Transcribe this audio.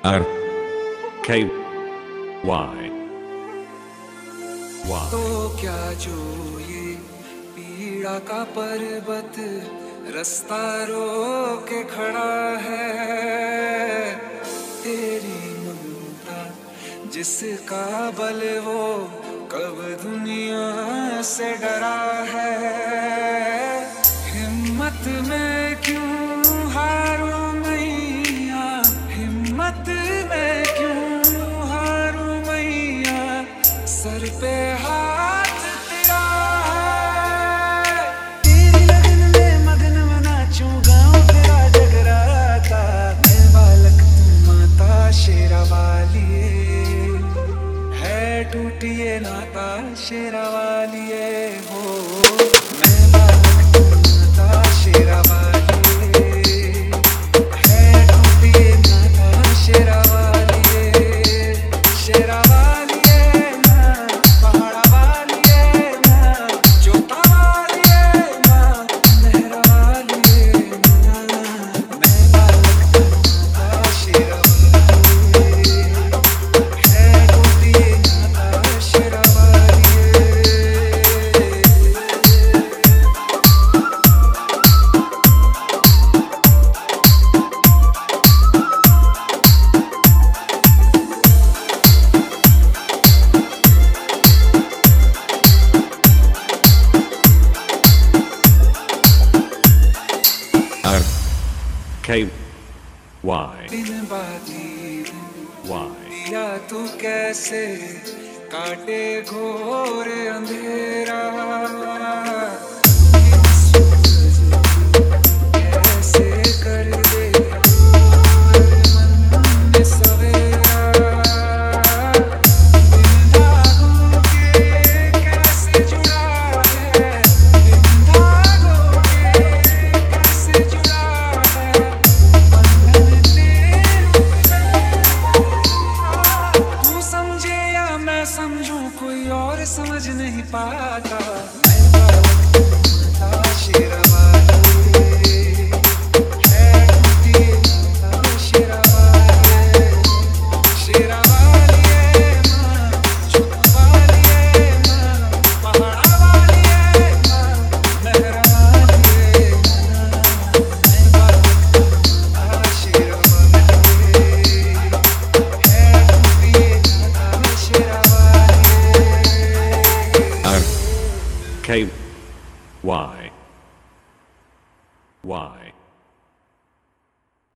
R K Y Y तो क्या जो ये पीड़ा का पर्वत रास्ता रोके खड़ा है, तेरी ममता जिसका बल वो कब दुनिया से डरा है। हिम्मत में क्यों हारूं मैया, हिम्मत में क्यों हारूं मैया, सर पे हाथ तेरा है। तेरी लगन में मगन में नाचूं, गाँव तेरा जगराता, मैं बालक तू माता शेरा वालिए, है टूटिए नाता शेरा वालिए हो। मैं बालक तू माता शेरा वालिए, है टूटिए नाता शेरा वालिए, शेरा वालिए ना, पहाड़ा वालिए ना, जोता वालिए ना, मेहरा वालिए ना। मैं बालक तू माता शेरा वालिए, है टूटिए नाता शेरा वालिए। R K Y दिन बादी Y दिया तू कैसे काटे घोर अंधेरा, सूरज कैसे कर दे मन में सवेरा। बिन धागों के कैसे जुड़ा है, बिन धागों के कैसे जुड़ा है, बंधन तेरे तू समझे या मैं समझूं, कोई और समझ नहीं पाता। मैं बालक तू माता शेरा वालिए, है टूटी नाता शेरा वालिए, शेरा वालिए माँ, जोता वालिए माँ, पहाड़ा वालिए माँ, मेहरा वालिए माँ। मैं बालक तू माता शेरा वालिए, है टूटी नाता शेरा वालिए। R K Y Y